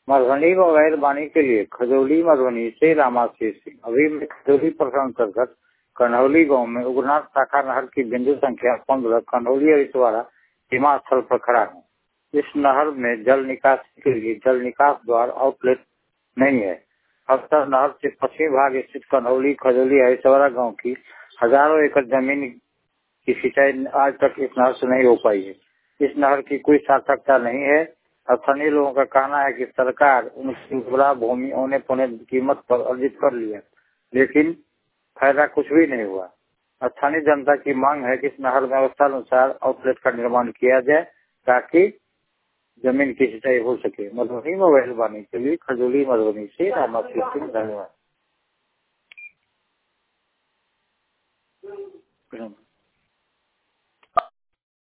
Madhubani mobile वाणी के लिए खजौली मधुबनी से रामाशीष सिंह। अभी मैं खजौली प्रखंड अंतर्गत कन्हौली गांव में उग्रनाथ शाखा नहर की बिंदु संख्या 15 कन्हौली हरिद्वारा सीमा स्थल पर खड़ा हूँ। इस नहर में जल निकासी के लिए जल निकास द्वार आउटलेट नहीं है। अक्सर नहर से पश्चिमी भाग स्थित कन्हौली खजौली हरिद्वारा गाँव की हजारों एकड़ जमीन की सिंचाई आज तक इस नहर से नहीं हो पाई है। इस नहर की कोई सार्थकता नहीं है। स्थानीय लोगों का कहना है कि सरकार उनकी उर्वरा भूमि औने पौने कीमत पर अर्जित कर लिया, लेकिन फायदा कुछ भी नहीं हुआ। स्थानीय जनता की मांग है कि इस नहर व्यवस्था अनुसार आउटलेट का निर्माण किया जाए ताकि जमीन की सिंचाई हो सके। मधुबनी मोबाइल वाणी के लिए खजौली मधुबनी से रामाशीष सिंह। धन्यवाद।